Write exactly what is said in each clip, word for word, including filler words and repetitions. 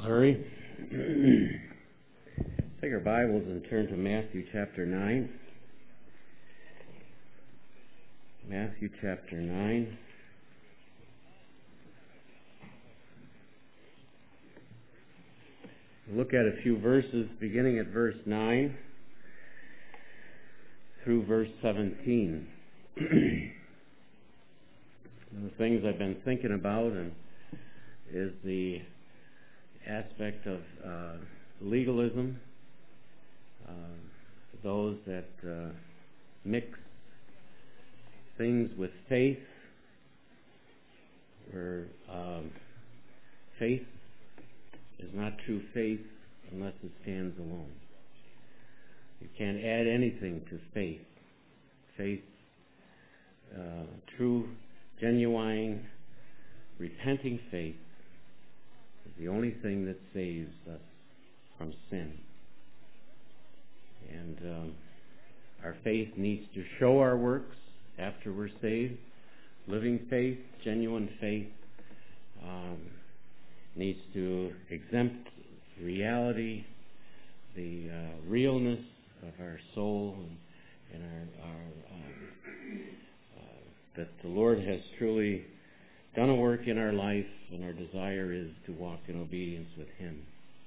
hurry. Take our Bibles and turn to Matthew chapter nine. Matthew chapter nine. We'll look at a few verses beginning at verse nine through verse seventeen. One of the things I've been thinking about and is the aspect of uh, legalism, uh, those that uh, mix things with faith, where um, faith is not true faith unless it stands alone. You can't add anything to faith. Faith, uh, true, genuine, repenting faith is the only thing that saves us from sin. And um, our faith needs to show our works after we're saved. Living faith, genuine faith, um, needs to exempt reality, the uh, realness of our soul, and, and our, our um, uh, that the Lord has truly done a work in our life, and our desire is to walk in obedience with Him.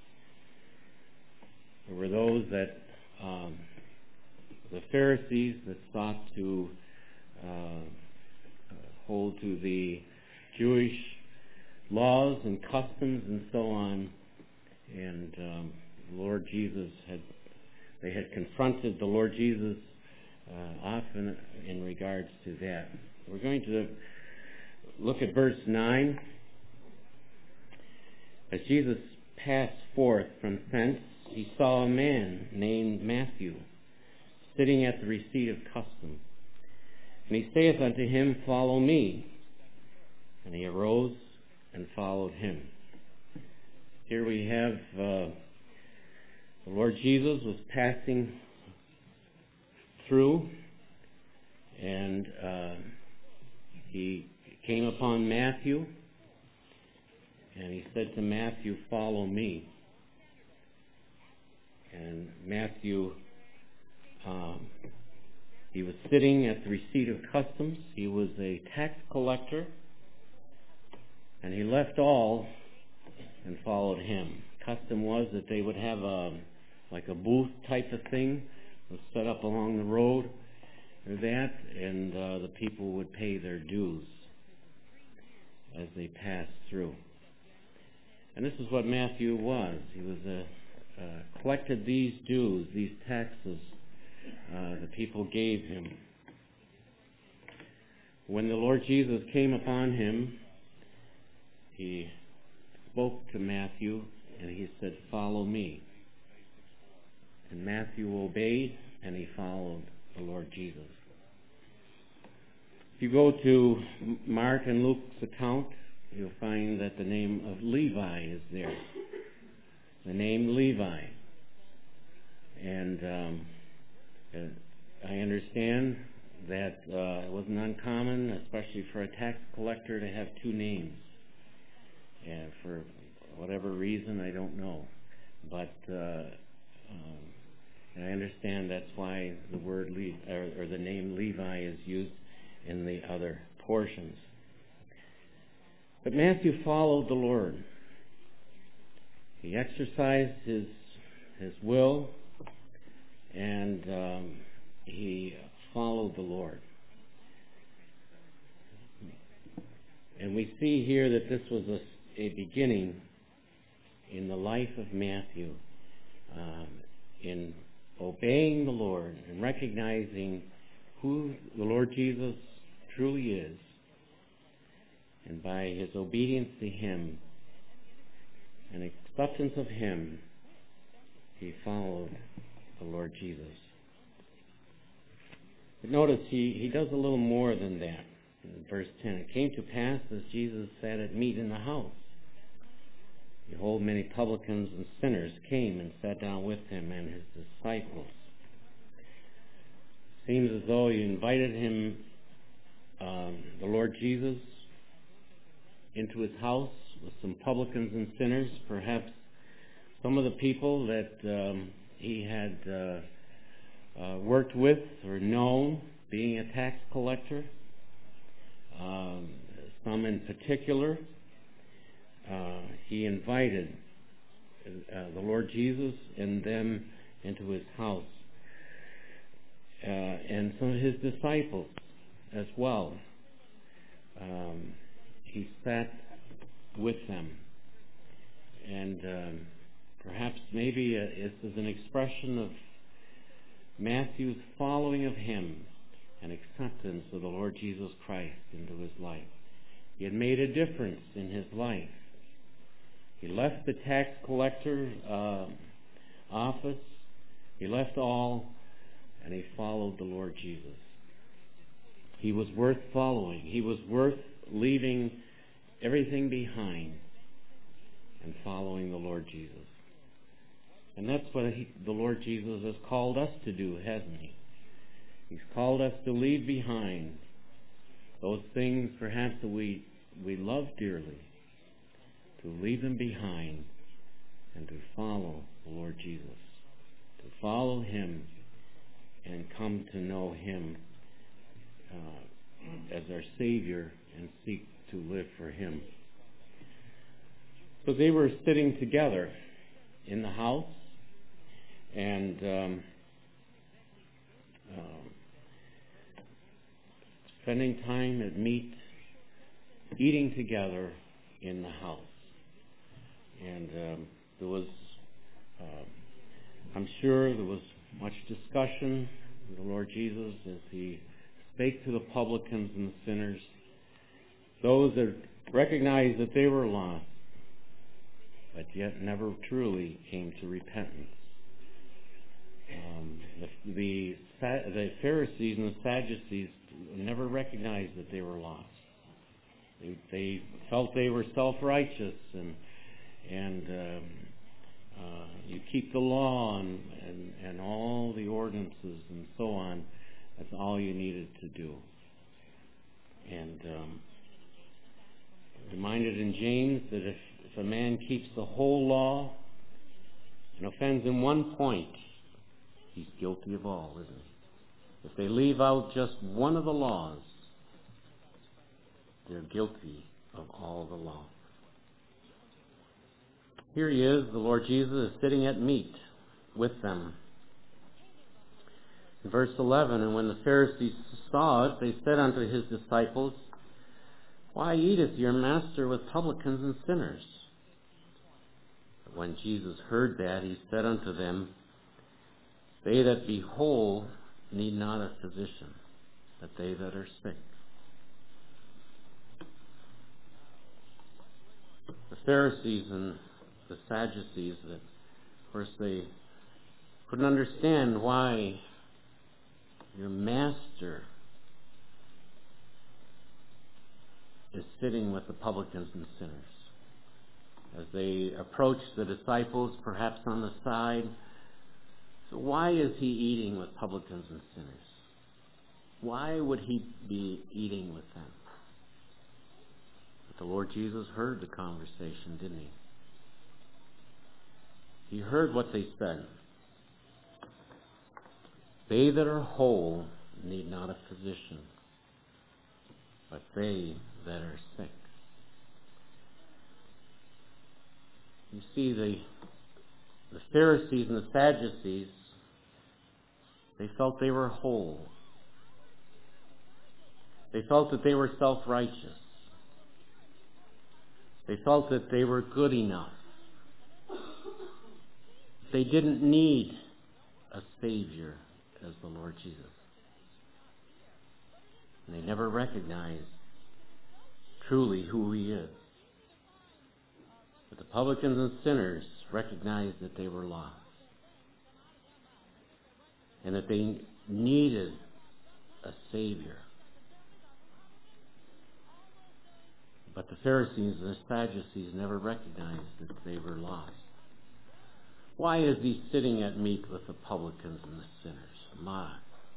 There were those that, um, the Pharisees that sought to uh, hold to the Jewish laws and customs and so on, and um, the Lord Jesus had, they had confronted the Lord Jesus uh, often in regards to that. We're going to look at verse nine. As Jesus passed forth from thence, he saw a man named Matthew sitting at the receipt of custom. And he saith unto him, Follow me. And he arose and followed him. Here we have uh, the Lord Jesus was passing through, and uh, he came upon Matthew, and he said to Matthew, Follow me. And Matthew, um, he was sitting at the receipt of customs. He was a tax collector, and he left all and followed him. Custom was that they would have a like a booth type of thing was set up along the road or that, and uh, the people would pay their dues as they passed through. And this is what Matthew was. He was a, uh, collected these dues, these taxes uh, the people gave him. When the Lord Jesus came upon him, he spoke to Matthew and he said, Follow me. And Matthew obeyed and he followed the Lord Jesus. If you go to Mark and Luke's account, you'll find that the name of Levi is there. The name Levi. And um, I understand that uh, it wasn't uncommon, especially for a tax collector, to have two names. And for whatever reason, I don't know. But uh, um, and I understand that's why the word Le- or, or the name Levi is used in the other portions. But Matthew followed the Lord. He exercised his his will, and um, he followed the Lord. And we see here that this was a, a beginning in the life of Matthew, um, in obeying the Lord and recognizing who the Lord Jesus truly is. And by his obedience to Him and acceptance of Him, he followed the Lord Jesus. But notice he, he does a little more than that. In verse ten, it came to pass as Jesus sat at meat in the house, behold, many publicans and sinners came and sat down with him and his disciples. Seems as though he invited him, um, the Lord Jesus, into his house with some publicans and sinners, perhaps some of the people that um, he had uh, uh, worked with or known being a tax collector. Um, some in particular, uh, he invited uh, the Lord Jesus and them into his house, uh, and some of his disciples as well. Um, he sat with them, and um, perhaps maybe uh, this is an expression of Matthew's following of him and acceptance of the Lord Jesus Christ into his life. He had made a difference in his life. He left the tax collector uh, office. He left all, and he followed the Lord Jesus. He was worth following. He was worth leaving everything behind and following the Lord Jesus. And that's what he, the Lord Jesus has called us to do, hasn't he? He's called us to leave behind those things perhaps that we, we love dearly, to leave them behind and to follow the Lord Jesus, to follow him and come to know him uh, as our Savior and seek to live for him. So they were sitting together in the house and um, uh, spending time at meat, eating together in the house. And um, there was, uh, I'm sure there was much discussion with the Lord Jesus as he spake to the publicans and the sinners, those that recognized that they were lost, but yet never truly came to repentance. Um, the, the, the Pharisees and the Sadducees never recognized that they were lost. They, they felt they were self-righteous and and um, uh, you keep the law and, and, and all the ordinances and so on. That's all you needed to do. And um, reminded in James that if, if a man keeps the whole law and offends in one point, he's guilty of all, isn't he? If they leave out just one of the laws, they're guilty of all the law. Here he is, the Lord Jesus is sitting at meat with them. In verse eleven, and when the Pharisees saw it, they said unto his disciples, Why eateth your master with publicans and sinners? But when Jesus heard that, he said unto them, They that be whole need not a physician, but they that are sick. The Pharisees and the Sadducees, that, of course, they couldn't understand why your master is sitting with the publicans and sinners. As they approached the disciples, perhaps on the side, so why is he eating with publicans and sinners? Why would he be eating with them? But the Lord Jesus heard the conversation, didn't he? He heard what they said. They that are whole need not a physician, but they that are sick. You see, the, the Pharisees and the Sadducees, they felt they were whole. They felt that they were self-righteous. They felt that they were good enough. They didn't need a Savior as the Lord Jesus. And they never recognized truly who he is. But the publicans and sinners recognized that they were lost. And that they needed a Savior. But the Pharisees and the Sadducees never recognized that they were lost. Why is he sitting at meat with the publicans and the sinners? My.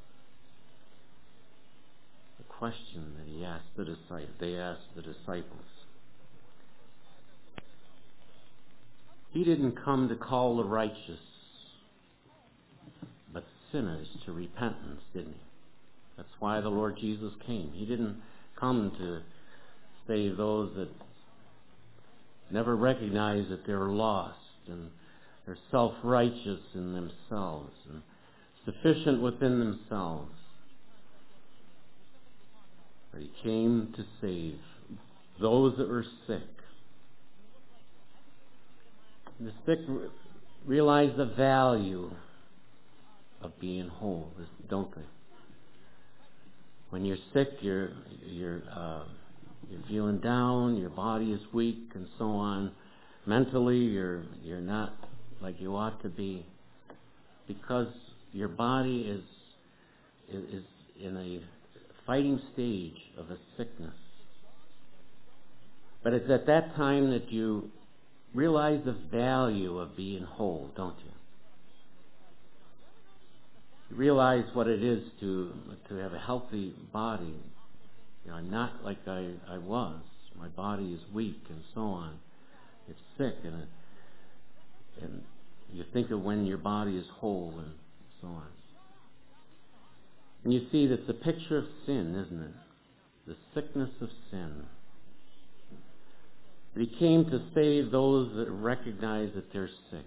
The question that he asked the disciples, they asked the disciples. He didn't come to call the righteous, but sinners to repentance, didn't he? That's why the Lord Jesus came. He didn't come to save those that never recognize that they're lost and they're self-righteous in themselves and sufficient within themselves. But he came to save those that were sick. The sick realize the value of being whole, don't they? When you're sick, you're you're uh, you're feeling down, your body is weak, and so on. Mentally, you're you're not like you ought to be, because your body is is, is in a fighting stage of a sickness. But it's at that time that you realize the value of being whole, don't you? You realize what it is to to have a healthy body. You know, I'm not like I, I was. My body is weak and so on. It's sick, and it, and you think of when your body is whole and so on. And you see that's a picture of sin, isn't it? The sickness of sin. But he came to save those that recognize that they're sick,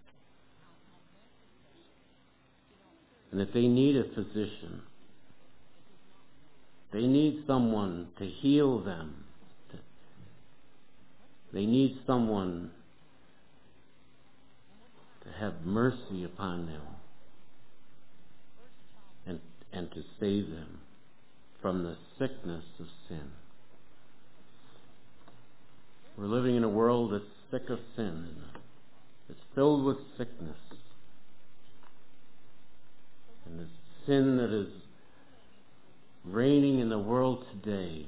and that they need a physician. They need someone to heal them. They need someone to have mercy upon them and, and to save them from the sickness of sin. We're living in a world that's sick of sin, isn't it? It's filled with sickness. And the sin that is reigning in the world today.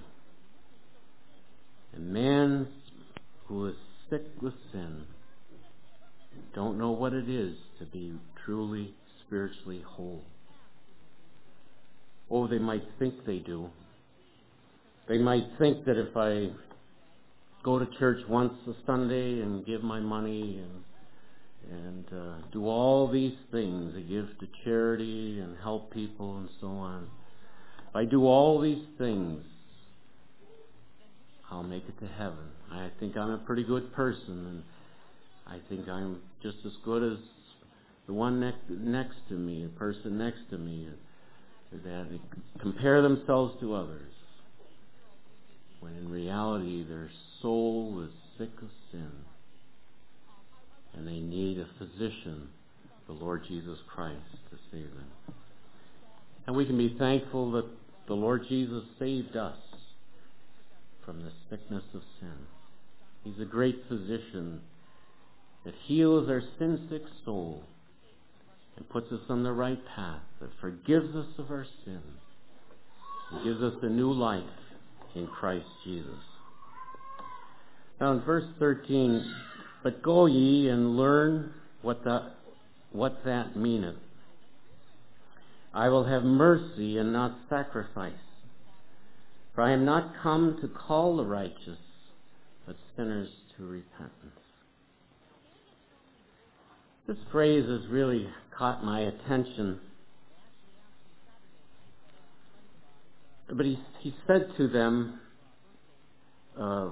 And man who is sick with sin don't know what it is to be truly spiritually whole. Oh, they might think they do. They might think that if I go to church once a Sunday and give my money and and uh, do all these things, I give to charity and help people and so on. If I do all these things, I'll make it to heaven. I think I'm a pretty good person, and I think I'm just as good as the one ne- next to me, the person next to me, that they compare themselves to others, when in reality their soul is sick of sin, and they need a physician, the Lord Jesus Christ, to save them. And we can be thankful that the Lord Jesus saved us from the sickness of sin. He's a great physician that heals our sin-sick soul and puts us on the right path, that forgives us of our sins and gives us a new life in Christ Jesus. Now in verse thirteen, but go ye and learn what that, what that meaneth. I will have mercy and not sacrifice. For I am not come to call the righteous, but sinners to repentance. This phrase has really caught my attention. But he, he said to them, uh,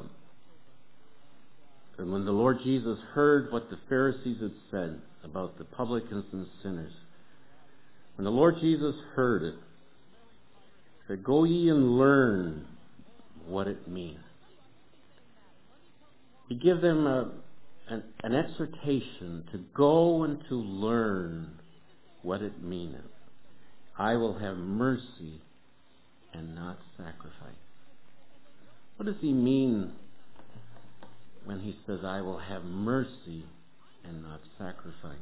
and when the Lord Jesus heard what the Pharisees had said about the publicans and sinners, when the Lord Jesus heard it, he said, go ye and learn what it means. He gave them a, an, an exhortation to go and to learn what it meaneth. I will have mercy and not sacrifice. What does he mean when he says, I will have mercy and not sacrifice?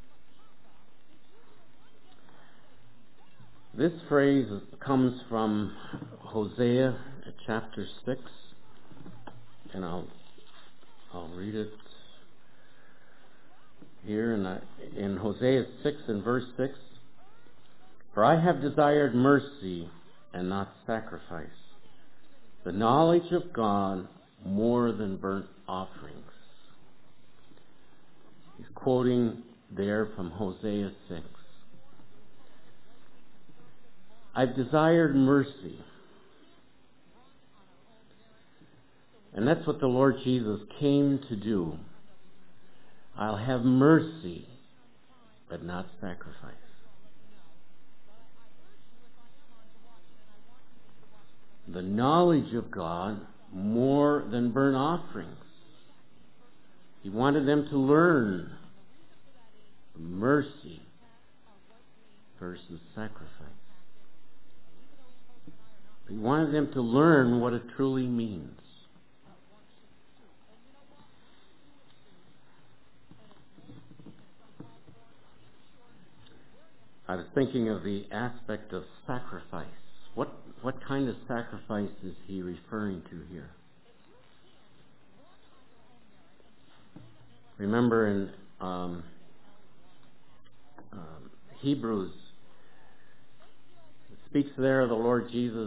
This phrase comes from Hosea chapter six, and I'll I'll read it here in, in Hosea six and verse six. For I have desired mercy and not sacrifice, the knowledge of God more than burnt offerings. quoting there from Hosea six. I've desired mercy. And that's what the Lord Jesus came to do. I'll have mercy, but not sacrifice. The knowledge of God more than burnt offerings. He wanted them to learn mercy versus sacrifice. He wanted them to learn what it truly means. I was thinking of the aspect of sacrifice. What what kind of sacrifice is he referring to here? Remember in um, um, Hebrews, it speaks there of the Lord Jesus,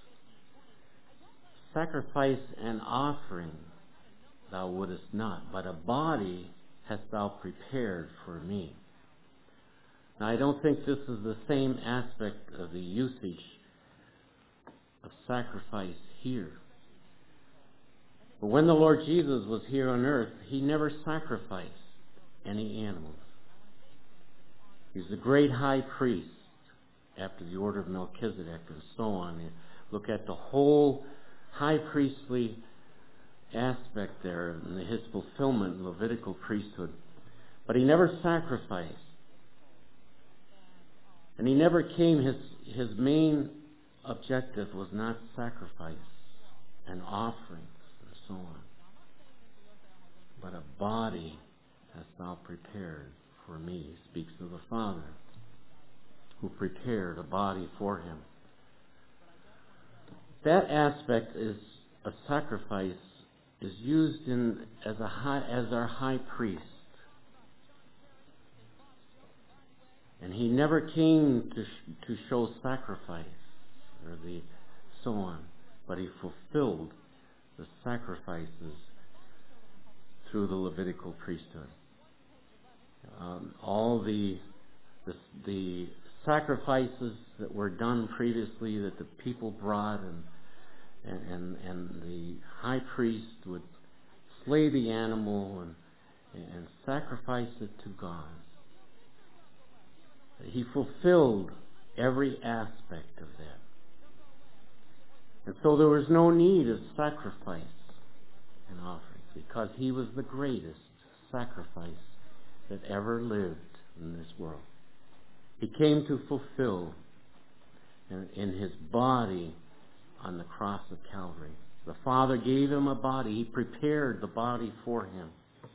sacrifice and offering thou wouldest not, but a body hast thou prepared for me. Now, I don't think this is the same aspect of the usage of sacrifice here. But when the Lord Jesus was here on earth, he never sacrificed any animals. He's the great high priest after the order of Melchizedek and so on. You look at the whole high priestly aspect there and his fulfillment in Levitical priesthood. But he never sacrificed. And he never came, his, his main objective was not sacrifice and offerings and so on, but a body hast thou prepared for me. He speaks of the Father who prepared a body for him. That aspect is of sacrifice is used in as a high, as our high priest. And he never came to sh- to show sacrifice or the so on, but he fulfilled the sacrifices through the Levitical priesthood. Um, all the, the the sacrifices that were done previously that the people brought, and and and, and the high priest would slay the animal and and sacrifice it to God. He fulfilled every aspect of that. And so there was no need of sacrifice and offerings because he was the greatest sacrifice that ever lived in this world. He came to fulfill in, in his body on the cross of Calvary. The Father gave him a body. He prepared the body for him.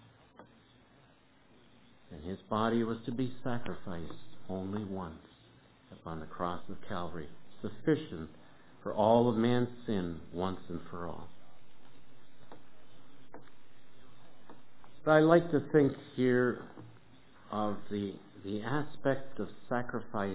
And his body was to be sacrificed only once upon the cross of Calvary, sufficient for all of man's sin once and for all. But I like to think here of the the aspect of sacrifice,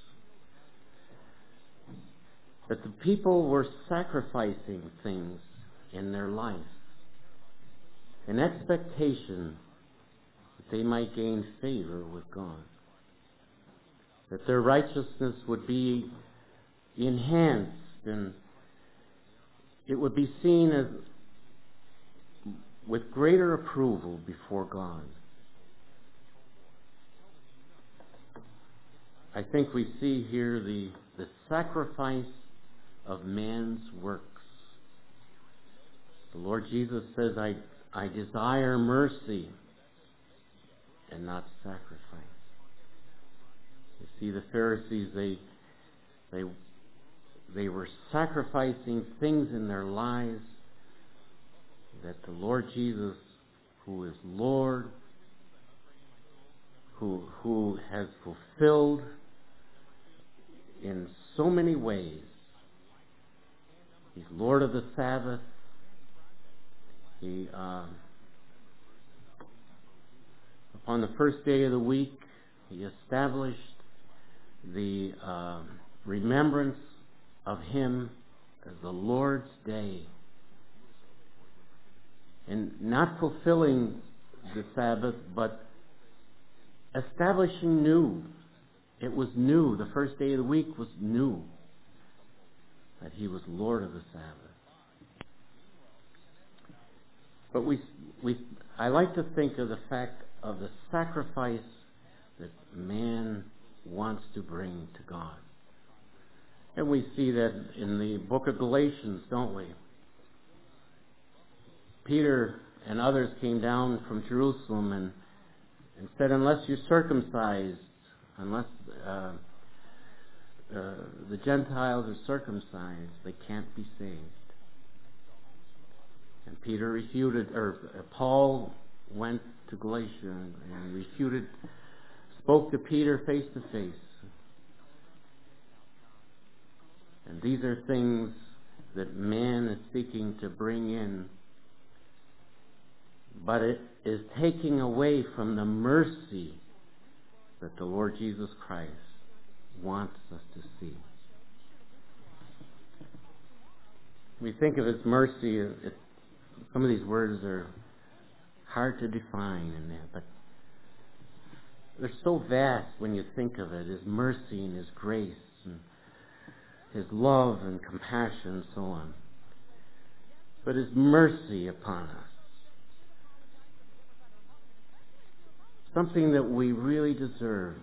that the people were sacrificing things in their life in expectation that they might gain favor with God, that their righteousness would be enhanced and it would be seen as with greater approval before God. I think we see here the, the sacrifice of man's works. The Lord Jesus says, I, I desire mercy and not sacrifice. You see, the Pharisees, they they they were sacrificing things in their lives that the Lord Jesus, who is Lord, who who has fulfilled in so many ways. He's Lord of the Sabbath. He uh, upon the first day of the week, he established the uh, remembrance of him as the Lord's day. And not fulfilling the Sabbath, but establishing new. It was new. The first day of the week was new. That he was Lord of the Sabbath. But we, we, I like to think of the fact of the sacrifice that man wants to bring to God. And we see that in the book of Galatians, don't we? Peter and others came down from Jerusalem and, and said, unless you're circumcised, unless uh, uh, the Gentiles are circumcised, they can't be saved. And Peter refuted, or uh, Paul went to Galatia and, and refuted, spoke to Peter face to face. And these are things that man is seeking to bring in, but it is taking away from the mercy that the Lord Jesus Christ wants us to see. We think of His mercy, it, some of these words are hard to define in that, but they're so vast when you think of it, His mercy and His grace and His love and compassion and so on. But His mercy upon us. Something that we really deserve.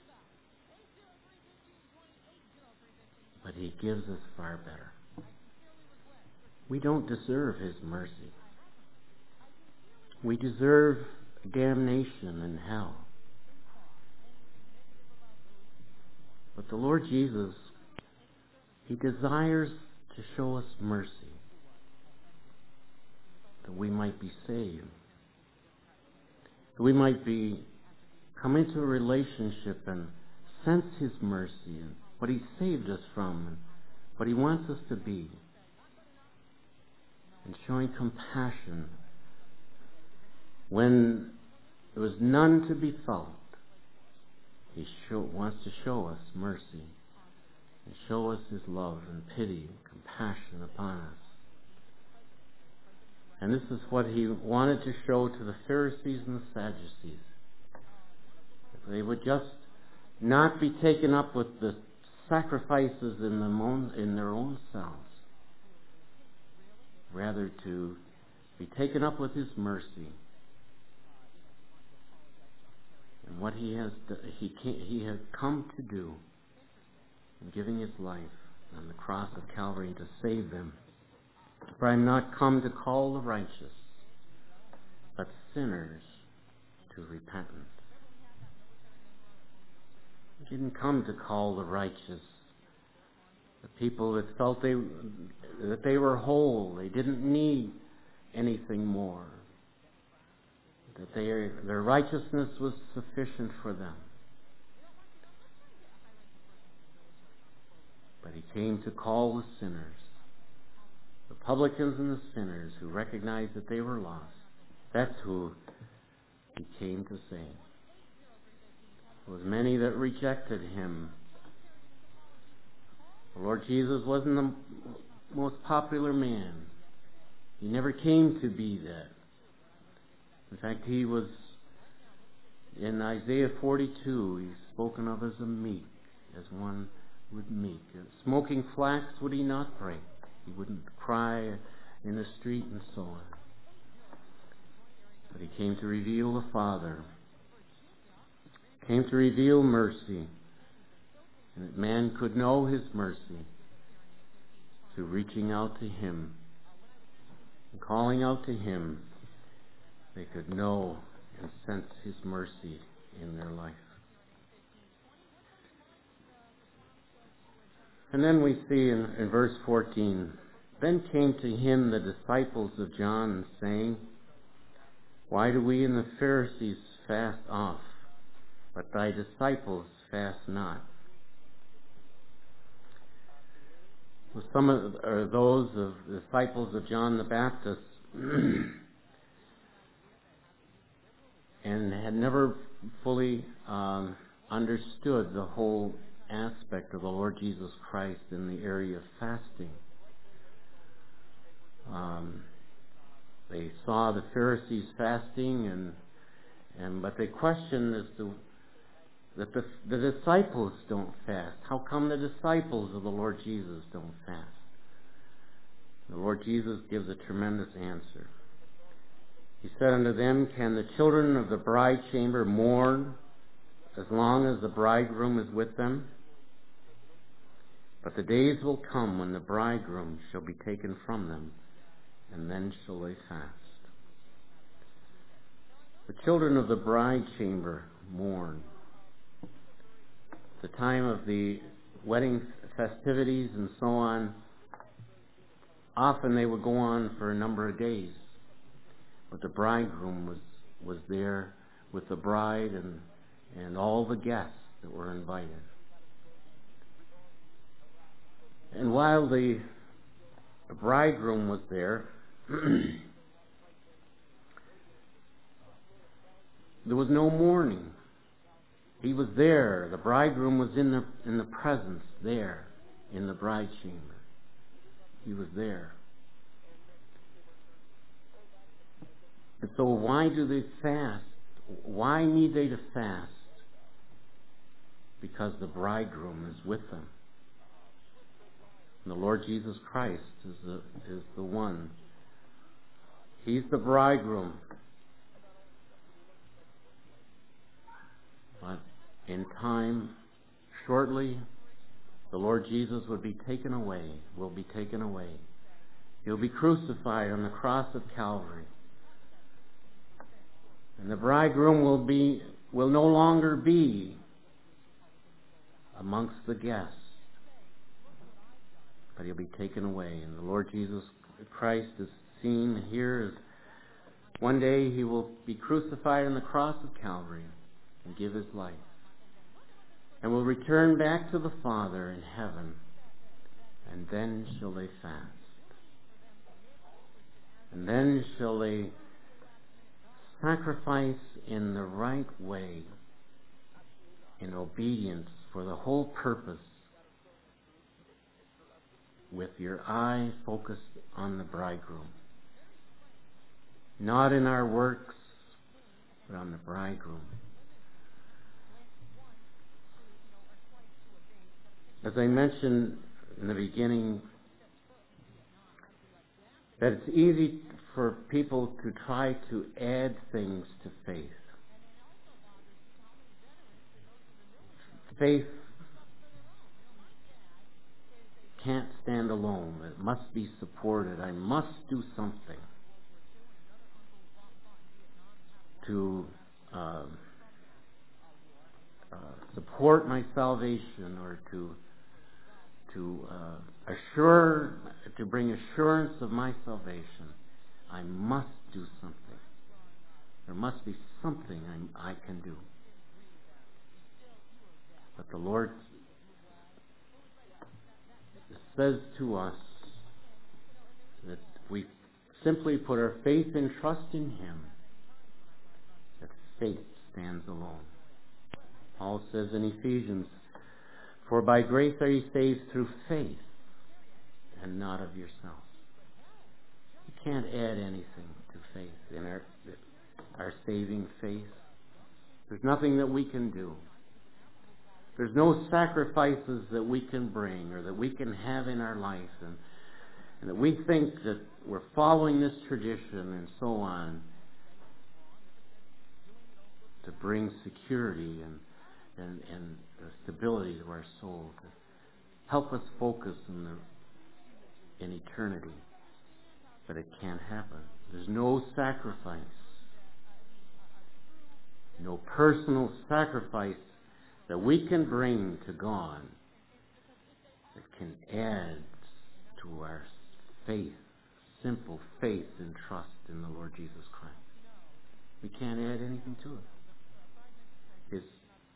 But He gives us far better. We don't deserve His mercy. We deserve damnation and hell. But the Lord Jesus, He desires to show us mercy, that we might be saved, that we might be come into a relationship and sense His mercy and what He saved us from and what He wants us to be, and showing compassion when there was none to be felt. He show, wants to show us mercy and show us His love and pity and compassion upon us. And this is what He wanted to show to the Pharisees and the Sadducees. That they would just not be taken up with the sacrifices in, them own, in their own selves. Rather to be taken up with His mercy. And what He has he, came, he had come to do in giving His life on the cross of Calvary to save them. For I am not come to call the righteous, but sinners to repentance. He didn't come to call the righteous, the people that felt they that they were whole, they didn't need anything more, that they, their righteousness was sufficient for them. But He came to call the sinners, the publicans and the sinners who recognized that they were lost. That's who He came to save. There was many that rejected Him. The Lord Jesus wasn't the most popular man. He never came to be that. In fact, He was, in Isaiah forty-two, He's spoken of as a meek, as one would meek. Smoking flax would He not break. He wouldn't cry in the street and so on. But He came to reveal the Father. He came to reveal mercy. And that man could know His mercy through reaching out to Him and calling out to Him. They could know and sense His mercy in their life. And then we see in, in verse fourteen, then came to Him the disciples of John, saying, why do we and the Pharisees fast oft, but thy disciples fast not? Well, some of are those of the disciples of John the Baptist and had never fully um, understood the whole aspect of the Lord Jesus Christ in the area of fasting. Um, they saw the Pharisees fasting, and and but they questioned as to that the, the disciples don't fast? How come the disciples of the Lord Jesus don't fast? The Lord Jesus gives a tremendous answer. He said unto them, Can the children of the bride chamber mourn as long as the bridegroom is with them? But the days will come when the bridegroom shall be taken from them, and then shall they fast. The children of the bride chamber mourn. The time of the wedding festivities and so on, often they would go on for a number of days. But the bridegroom was, was there with the bride and, and all the guests that were invited. And while the, the bridegroom was there, there was no mourning. He was there. The bridegroom was in the in the presence there in the bride chamber. He was there. And so why do they fast? Why need they to fast? Because the bridegroom is with them. And the Lord Jesus Christ is the, is the one. He's the bridegroom. But in time, shortly, the Lord Jesus would be taken away, will be taken away. He'll be crucified on the cross of Calvary. And the bridegroom will be will no longer be amongst the guests, but he'll be taken away. And the Lord Jesus Christ is seen here as one day he will be crucified on the cross of Calvary and give his life. And will return back to the Father in heaven, and then shall they fast. And then shall they sacrifice in the right way, in obedience, for the whole purpose, with your eye focused on the bridegroom. Not in our works, but on the bridegroom. As I mentioned in the beginning, that it's easy for people to try to add things to faith. Faith can't stand alone. It must be supported. I must do something to uh, uh, support my salvation, or to to uh, assure, to bring assurance of my salvation. I must do something. There must be something I, I can do. But the Lord says to us that we simply put our faith and trust in Him, that faith stands alone. Paul says in Ephesians, For by grace are ye saved through faith, and not of yourselves. You can't add anything to faith, in our, our saving faith. There's nothing that we can do. There's no sacrifices that we can bring or that we can have in our life, and, and that we think that we're following this tradition and so on to bring security and, and, and stability to our soul, to help us focus in, the, in eternity. But it can't happen. There's no sacrifice, no personal sacrifice that we can bring to God that can add to our faith, simple faith and trust in the Lord Jesus Christ. We can't add anything to it. His,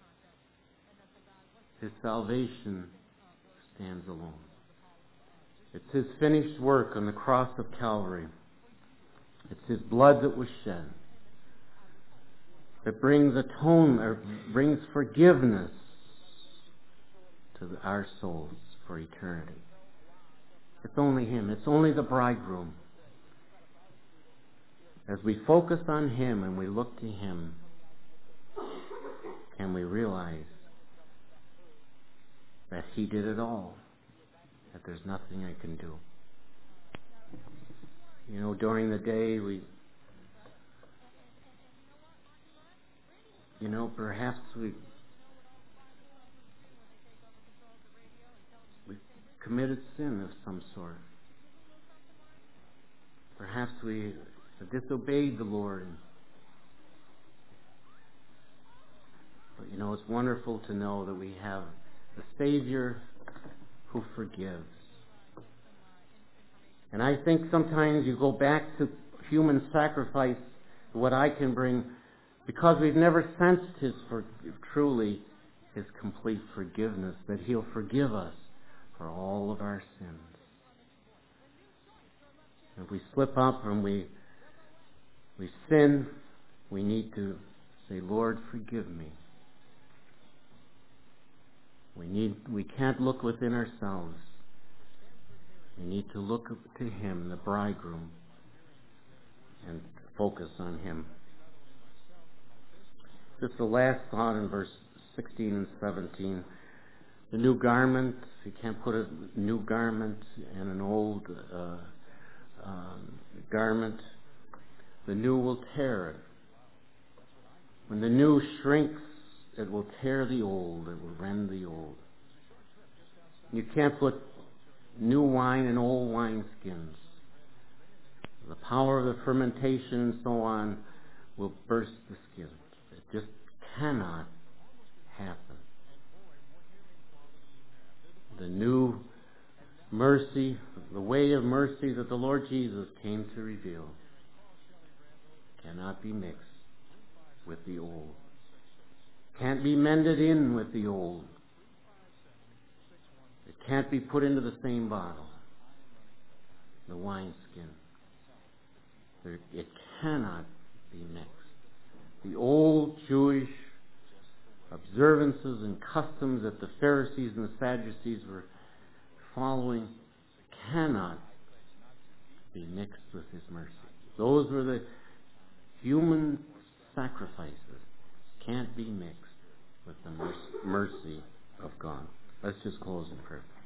his salvation stands alone. It's His finished work on the cross of Calvary. It's His blood that was shed that brings atonement, or brings forgiveness to our souls for eternity. It's only Him. It's only the bridegroom. As we focus on Him and we look to Him, can we realize that He did it all, that there's nothing I can do. You know, during the day we, you know, perhaps we we committed sin of some sort. Perhaps we disobeyed the Lord. But you know, it's wonderful to know that we have a Savior who forgives. And I think sometimes you go back to human sacrifice, what I can bring, because we've never sensed His for, truly His complete forgiveness, that He'll forgive us for all of our sins. If we slip up and we we sin, we need to say, Lord, forgive me. We need we can't look within ourselves. We need to look to Him, the bridegroom, and focus on Him. Just the last thought in verse sixteen and seventeen. The new garment, you can't put a new garment in an old uh, um, garment. The new will tear it. When the new shrinks, it will tear the old. It will rend the old. You can't put new wine in old wineskins. The power of the fermentation and so on will burst the skins. It just cannot happen. The new mercy, the way of mercy that the Lord Jesus came to reveal, cannot be mixed with the old. Can't be mended in with the old. It can't be put into the same bottle, the wineskin. It cannot be mixed. The old Jewish observances and customs that the Pharisees and the Sadducees were following cannot be mixed with His mercy. Those were the human sacrifices. Can't be mixed with the mercy of God. Let's just close in prayer.